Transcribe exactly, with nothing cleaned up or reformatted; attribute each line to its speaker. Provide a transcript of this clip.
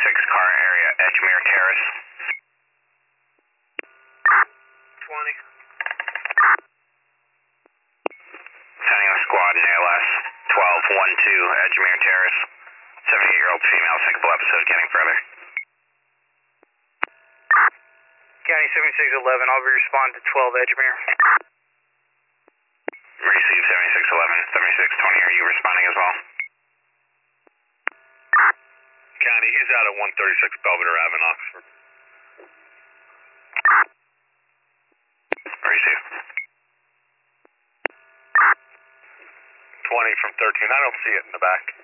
Speaker 1: seventy-six car area, Edgemere Terrace.
Speaker 2: twenty.
Speaker 1: Sending a squad in A L S, twelve one two, Edgemere Terrace. seventy-eight-year-old female, sickable episode, getting further.
Speaker 2: County seventy-six eleven, I'll be responding to twelve Edgemere.
Speaker 1: Receive seventy-six eleven, seventy-six twenty, are you responding as well?
Speaker 3: County, he's out at one thirty-six Belvedere Avenue, Oxford.
Speaker 1: Receive.
Speaker 3: twenty from thirteen, I don't see it in the back.